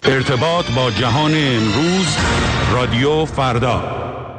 ارتباط با جهان امروز، رادیو فردا.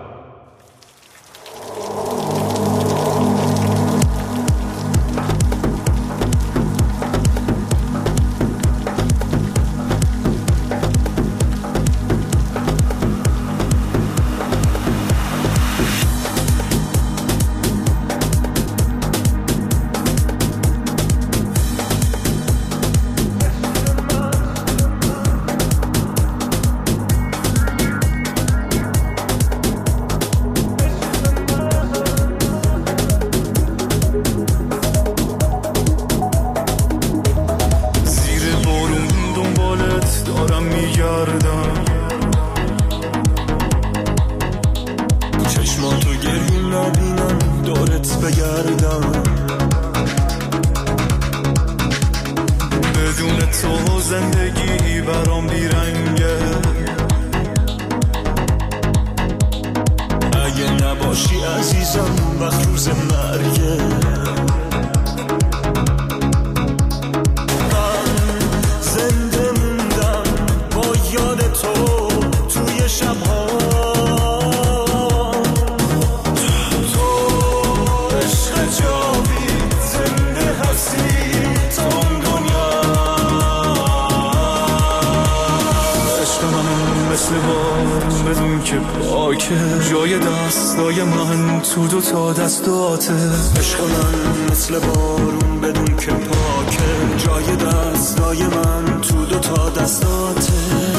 جای دستای من تو دو تا دستاته، عشق من مثل بارون بدون که پاکه. جای دستای من تو دو تا دستاته.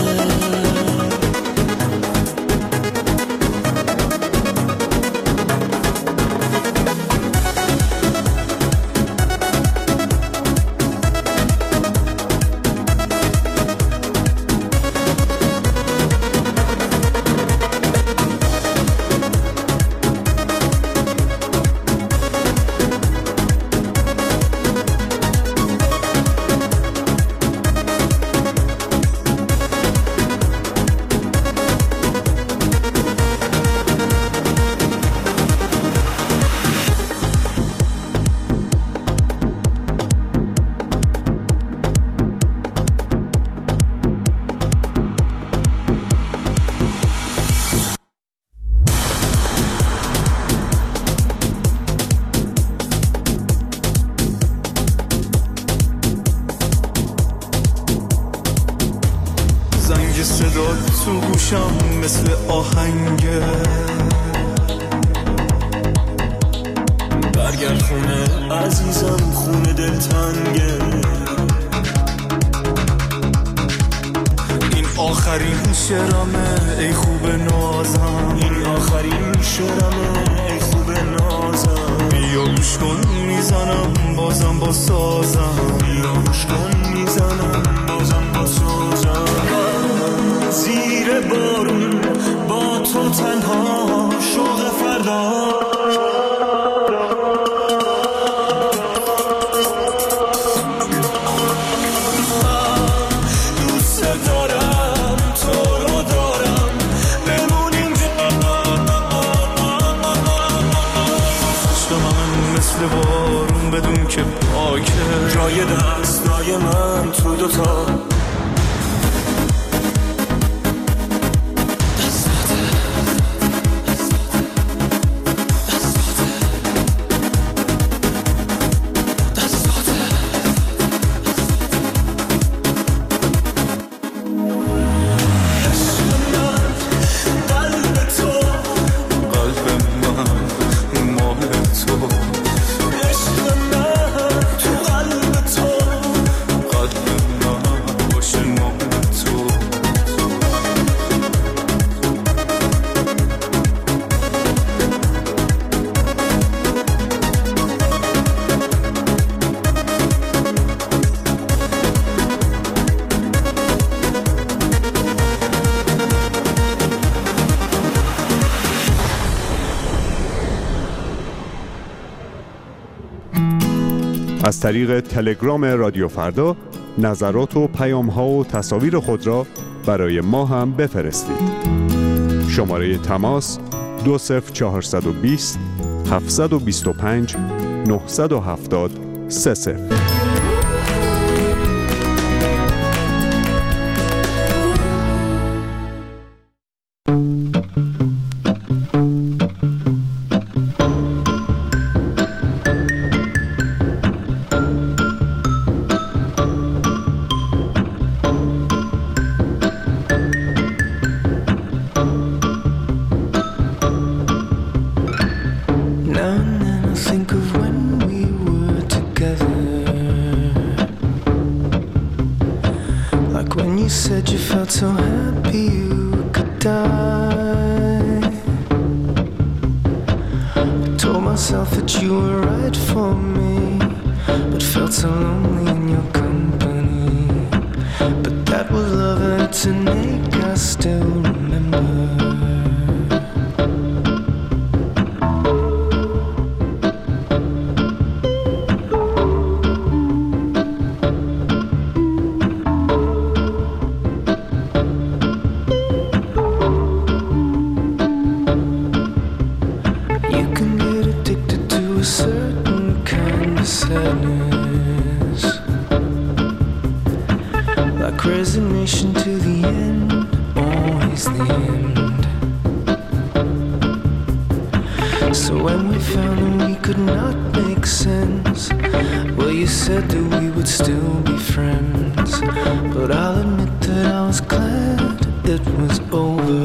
تو گوشم مثل آهنگه، برگرد خونه عزیزم، خونه دلتنگه. این آخرین شعرمه ای خوب نازم، این آخرین شعرمه ای خوب نازم. بیا گوش کن میزنم بازم با سازم، بیا گوش کن میزنم بازم با سازم. زیر بارون با تو تنها شوق فردا، دوست دارم تو رو دارم، بمون اینجا. عشق من مثل بارون بدون که پاکه. جای دستای من تو دوتا از طریق تلگرام رادیو فردا نظرات و پیام‌ها و تصاویر خود را برای ما هم بفرستید. شماره تماس 20420 725 970 30. When you said you felt so happy you could die, I told myself that you were right for me, but felt so lonely in your company. But that was love and it's an ache I still remember. Resignation to the end, always the end. So when we found that we could not make sense, well, you said that we would still be friends. But I'll admit that I was glad it was over.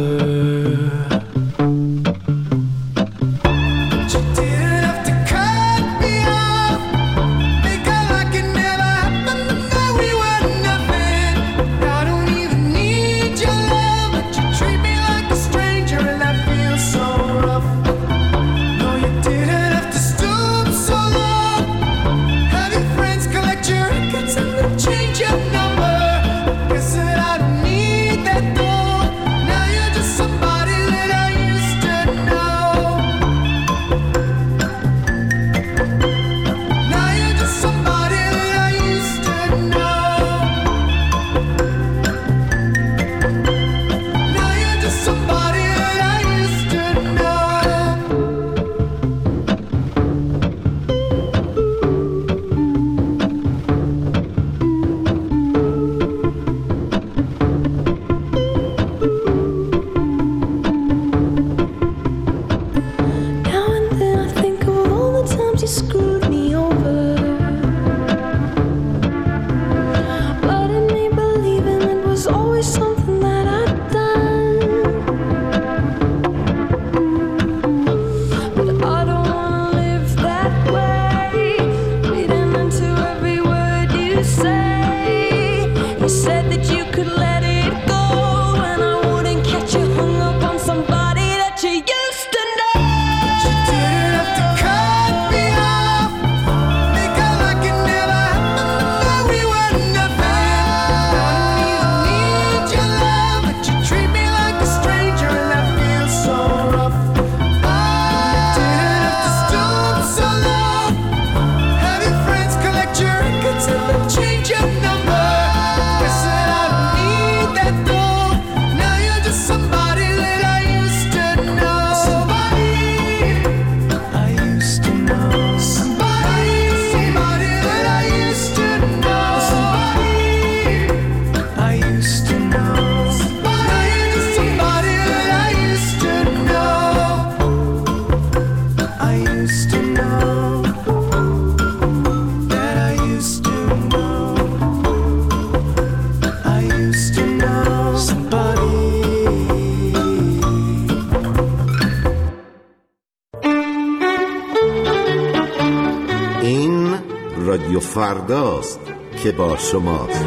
رادیو فرداست که با شماست.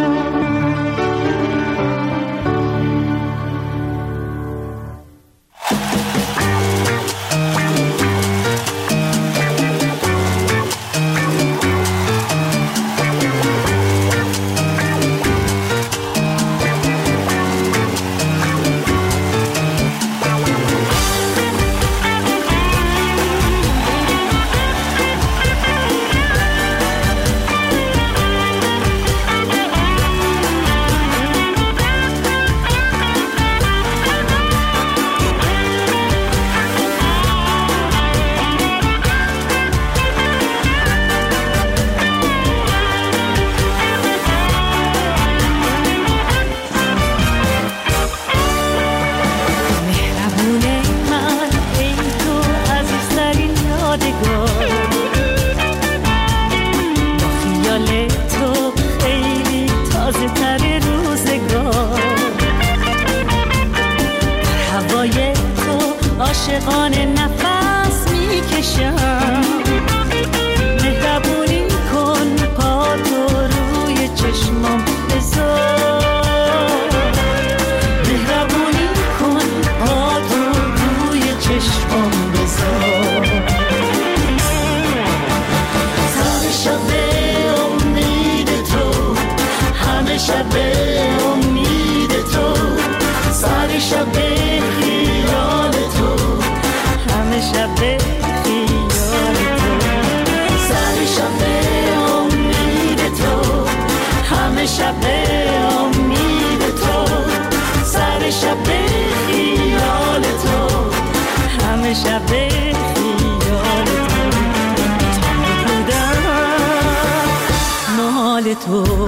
عاشقانه نفس میکشم، مهربونی کن پا تو روی چشمام بذار. امید تو، سر شب به خیال تو، همه شب به خیال تو، سر شب به امید تو، همه شب به امید تو، سر شب به خیال تو، همه شب به خیال تو، بودم مال تو.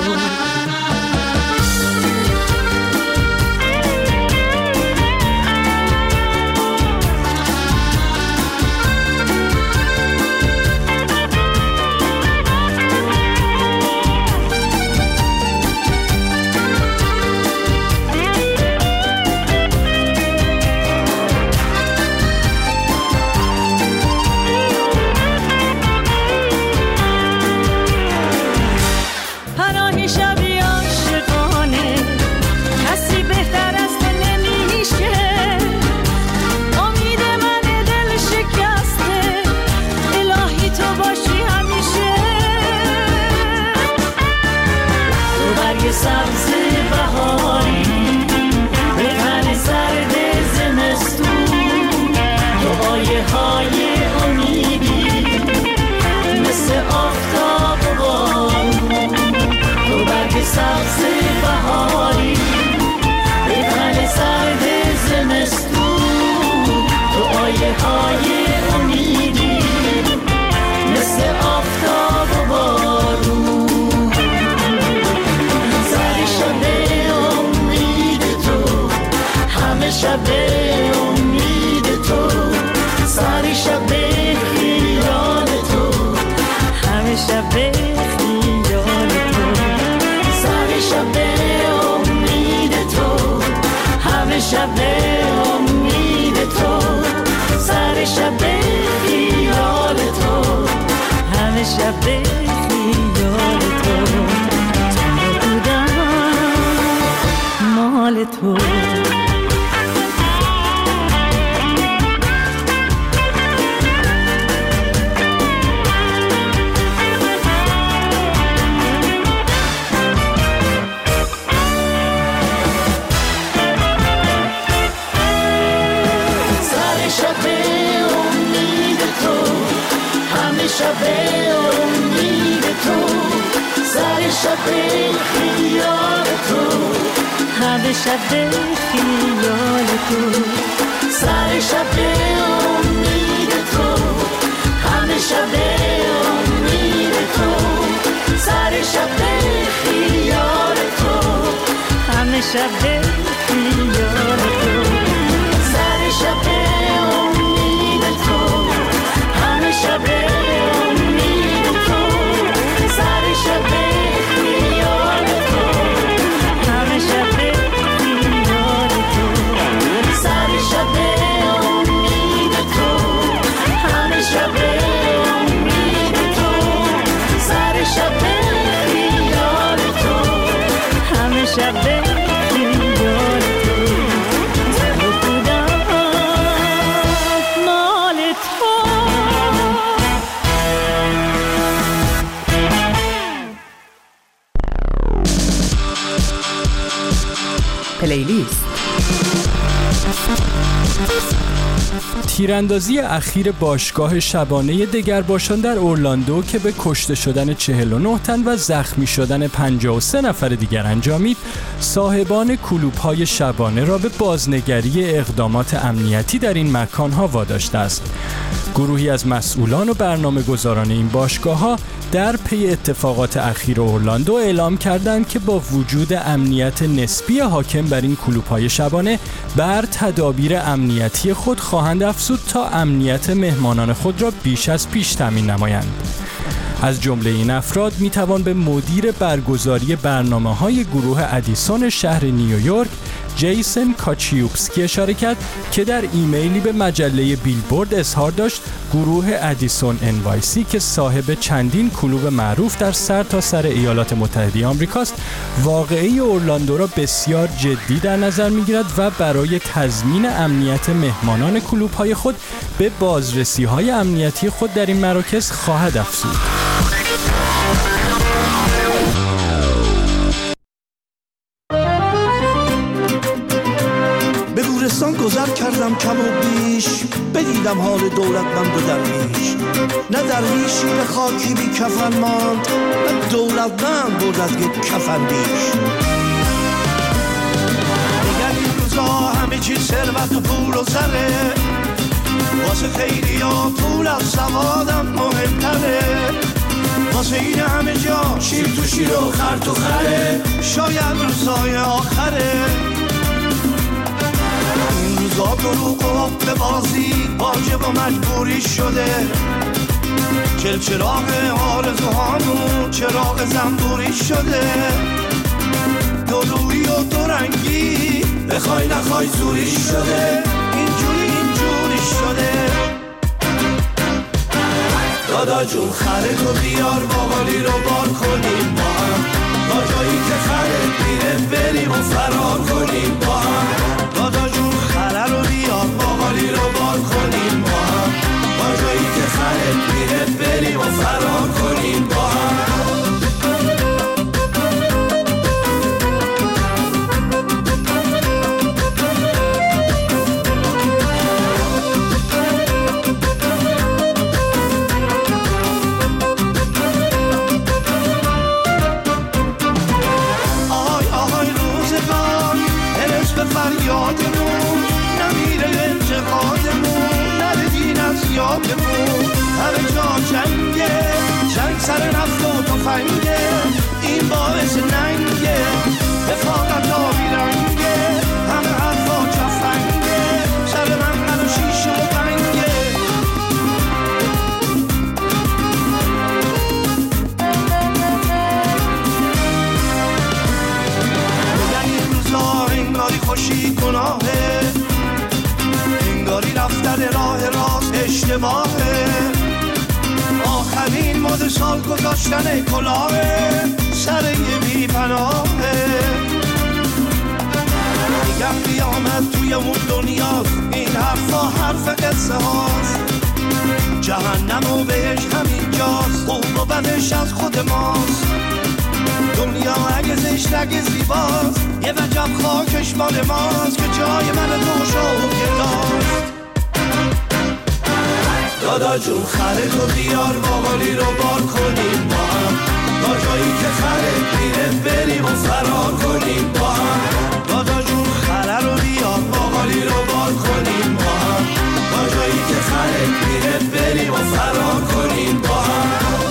سبز بهاری به تن سرد زمستون، دعایه های امیدی مثل آفتاب و بارون، تو برگ سبز بهاری به تن سرد زمستون، دعایه های امیدی مثل آفتاب و بارون، شب به امید تو، سر شب به خیال تو، همه شب به خیال تو، سر شب به امید تو، همه شب به امید تو، سر شب به خیال تو، همه شب به خیال تو، بودم مال تو. شب به امید تو، سر شب به خیال تو، همه شب به خیال تو، سر شب به امید تو، همه شب به امید تو، سر شب به خیال تو، همه شب به خیال تو، سر شب به امید تو، همه شب به شب به خیال تو، بودم مال تو. پلیلیست. تیراندازی اخیر باشگاه شبانه دگرباشان در اورلاندو که به کشته شدن 49 تن و زخمی شدن 53 نفر دیگر انجامید، صاحبان کلوب‌های شبانه را به بازنگری اقدامات امنیتی در این مکان‌ها واداشته است. گروهی از مسئولان و برنامه‌گذاران این باشگاه‌ها در پی اتفاقات اخیر اورلاندو اعلام کردند که با وجود امنیت نسبی حاکم بر این کلوب‌های شبانه بر تدابیر امنیتی خود خواهند افزود تا امنیت مهمانان خود را بیش از پیش تامین نمایند. از جمله این افراد میتوان به مدیر برگزاری برنامه‌های گروه ادیسون شهر نیویورک جیسن کاچیوبسکی اشاره کرد که در ایمیلی به مجله بیلبورد اظهار داشت گروه ادیسون NYC که صاحب چندین کلوب معروف در سرتاسر ایالات متحده آمریکاست، واقعه اورلاندو را بسیار جدی در نظر می‌گیرد و برای تضمین امنیت مهمانان کلوب‌های خود به بازرسی‌های امنیتی خود در این مراکز خواهد افزود. گلستان گذر کردم کم و بیش، بدیدم حال دولتمند و درویش. نه درویشی به خاکی بی کفن ماند، نه دولتمند برد از یک کفن بیش. دیگر این روزا همه چیز ثروت و پول و زره، واسه خیلی ها پول از سوادم مهمتره. واسه این همه جا شیر تو شیر و خر تو خره، شاید روزای آخره. این روزا دروغ و به بازی واجب و مجبوری شده. چراغ آرزوهامون چراغ زنبوری شده. دو روی و دو رنگی بخوای نخوای زوری شده. اینجوری شده. دادا جون خره تو بیار باقالی رو بار کنیم با هم، تا جایی که خره میره بریم و فرار کنیم با هم. دادا جون خره رو بیار باقالی رو بار کنیم با هم، تا جایی که خره میره بریم و فرار کنیم با هم. یادمون نمیره انتقادمون، نره دین از یادمون. همه جا جنگه، جنگ سر نفت و تفنگه، این باعث ننگه، رفاقت آبی رنگه. همه حرفا چفنگه، سر من و شیشه و بنگه. این روزا انگاری خوشی گناهه، انگاری رفتن راه راست اشتباهه. آخرین مد سال گذاشتن کلاهه، سر یه بی پناهه. میگم قیامت توی اون دنیاست، این حرفا حرف قصه هاست. جهنم و بهش همینجاست، خوب و بدش از خود ماست. دنیا اگه زشت اگه زیباست، یه وجب خاکش مال ماست که جای من دوشا و گداست. دادا جون خره تو بیار باقالی رو بار کنیم با هم، تا جایی که خره میره بریم و فرار کنیم با هم. دادا جون خره رو بیار باقالی رو بار کنیم با هم، تا جایی که خره میره بریم و فرار کنیم با هم.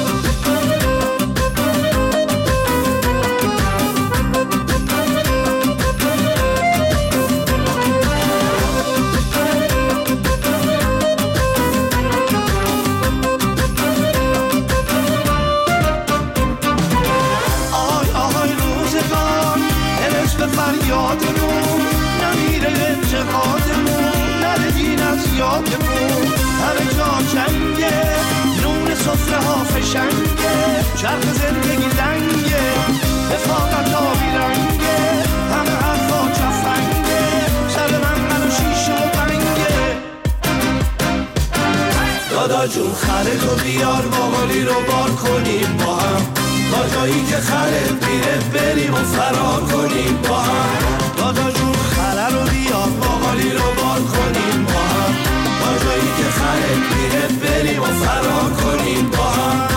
فریادمون نمیره انتقادمون، نره دین از یادمون. همه جا جنگه، نون سفره ها فشنگه، چرخ زندگی لنگه، رفاقت آبی رنگه. همه حرفا چفنگه، سر من و شیشه و بنگه. دادا جون خره تو بیار باقالی رو بار کنیم با هم، تا جایی که خره میره بریم و فرار کنیم با هم. دادا جون خره رو بیار باقالی رو بار کنیم با هم، تا جایی که خره میره بریم و فرار کنیم با هم.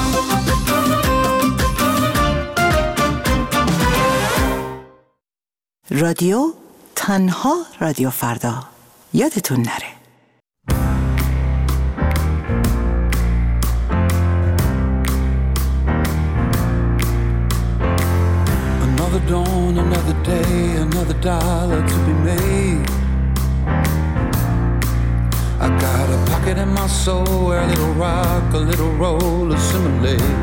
رادیو تنها رادیو فردا، یادتون نره. Another dawn, another day, another dollar to be made. I got a pocket in my soul where a little rock, a little roll assimilate.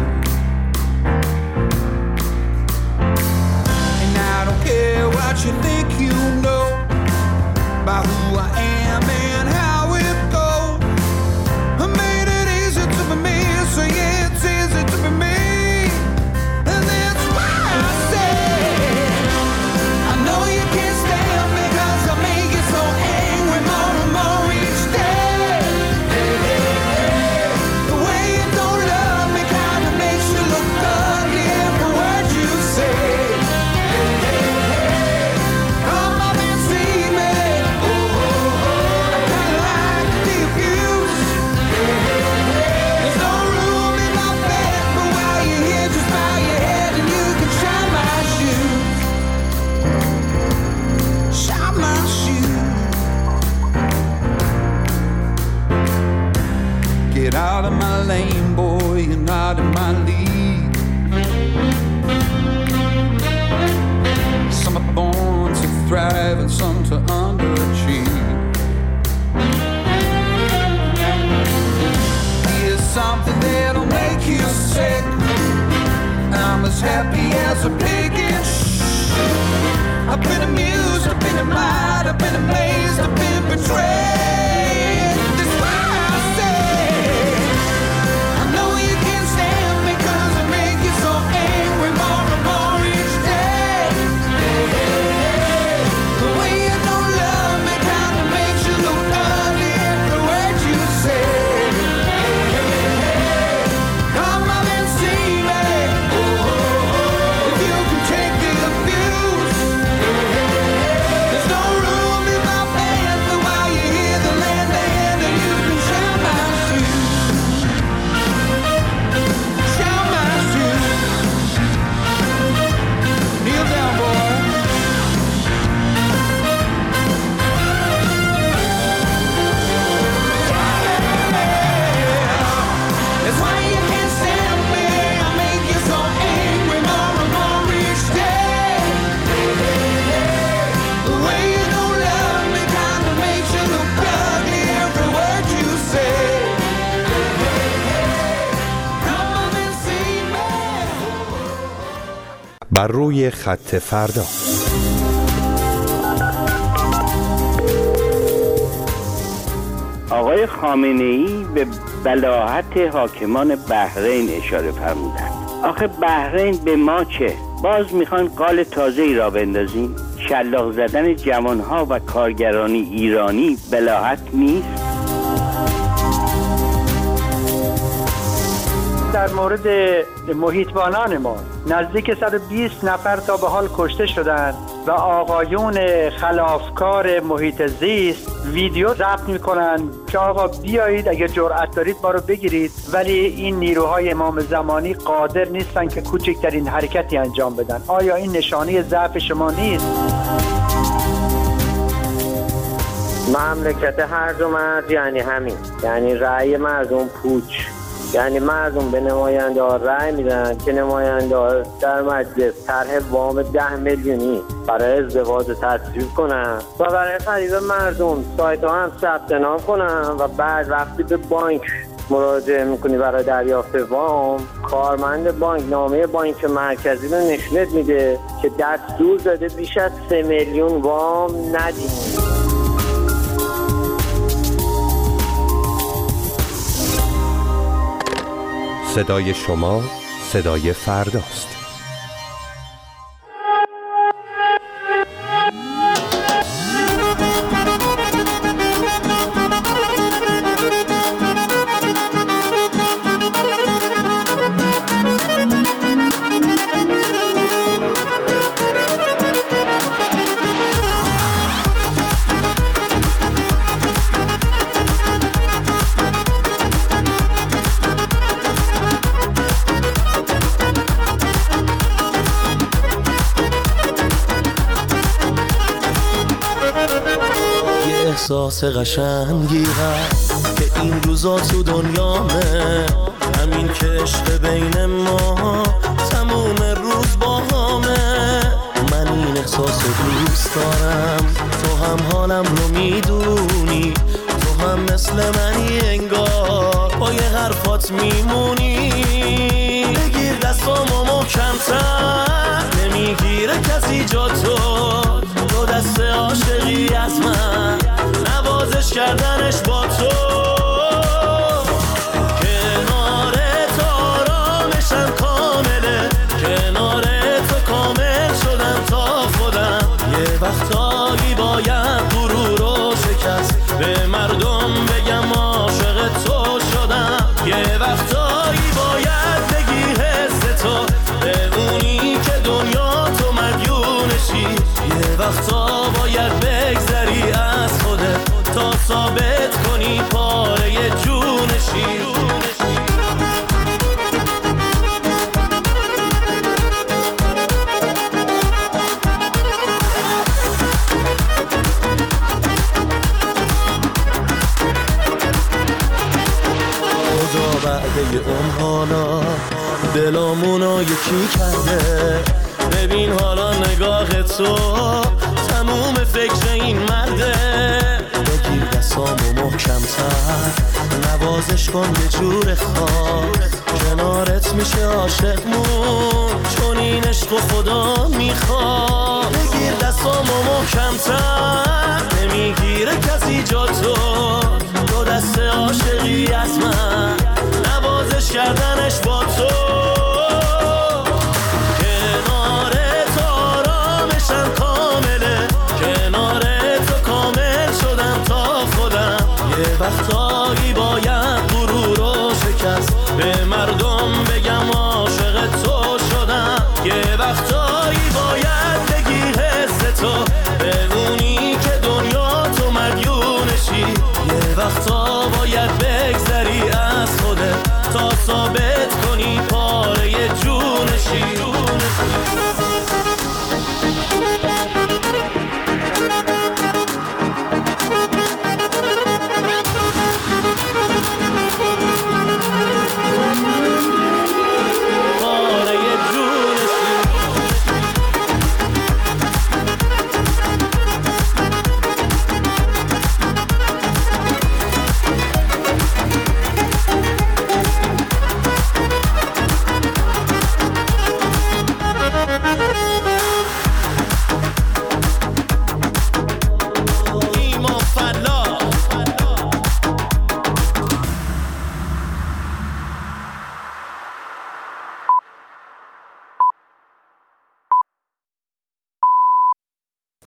And I don't care what you think you know about who I am and how it goes. I made it easy to be me, so yeah, it's easy to be me. And that's why I say I know you can't stand me, 'cause I make you so angry more and more each day. Hey, hey, hey. The way you don't love me kinda makes you look ugly every word you say. Hey, hey, hey. Come up and see me. Oh, oh, my league. Some are born to thrive and some to underachieve. Here's something that'll make you sick. I'm as happy as a pig in I've been amused, I've been admired, I've been amazed, I've been betrayed. That's why I say I know you can't stand me 'cause I make you so angry more and more each day. The way you don't love me kinda makes you look ugly every word you say. Come on and see me. If you can take the abuse, there's no room in my panther while you hear the land and you can share my shoes. Share my shoes. Kneel down, boy. That's why you can't stand me. I make you so angry more and more each day. The way you don't love me kinda makes you look ugly every word you say. Come on and see me. بر روی خط فردا. آقای خامنه‌ای به بلاهت حاکمان بحرین اشاره فرمودند. آخه بحرین به ما چه؟ باز میخوان قال تازه‌ای را بندازیم؟ شلاق زدن جوانها و کارگرانی ایرانی بلاهت نیست؟ در مورد محیطبانان ما نزدیک 120 نفر تا به حال کشته شدند و آقایون خلافکار محیط زیست ویدیو ضبط میکنن که آقا بیایید اگه جرأت دارید ما رو بگیرید، ولی این نیروهای امام زمانی قادر نیستن که کوچکترین حرکتی انجام بدن. آیا این نشانه ضعف شما نیست؟ مملکت هرج و مرج یعنی همین، یعنی رأی مردم پوچ، یعنی مردم به نماینده ها رأی میدن که نماینده ها در مجلس طرح وام 10 میلیونی برای ازدواج تصویب کنن و برای خرید مردم سایت ها هم ثبت نام کنن و بعد وقتی به بانک مراجعه میکنی برای دریافت وام، کارمند بانک نامه بانک مرکزی رو نشونت میده که دستور داده بیش از 3 میلیون وام ندیم. صدای شما صدای فرداست. احساس قشنگی هست که این روزا تو دنیامه، همین که عشق بین ما تموم روز با همه. من این احساس دوست دارم، تو هم حالم رو میدونی، تو هم مثل منی انگار با یه حرفات میمونی. بگیر دستامو محکم‌تر، نمیگیره کسی جا تو دست عاشقی از من، نوازش کردنش با تو. کنار تو آرامشم کامله، کنار تو کامل شدم تا خودم. یه وقتایی باید غرور رو شکست، به مردم بگم عاشق تو شدم. یه وقتایی باید بگی حس تو به اونی که دنیا تو مدیونشی. یه وقتا باید بگذری از خودت تا ثابت کنی پاره جونشی. خدا بعد اون حالا دلامونو یکی کرده. ببین حالا نگاه تو تموم فکر این مرده. بگیر دستامو محکم‌تر نوازش کن به جور خاص. کنارت میشه عاشقمون چون این عشق و خدا میخواد. بگیر دستامو محکم‌تر نمیگیره کسی جا تو. دو دست عاشقی از من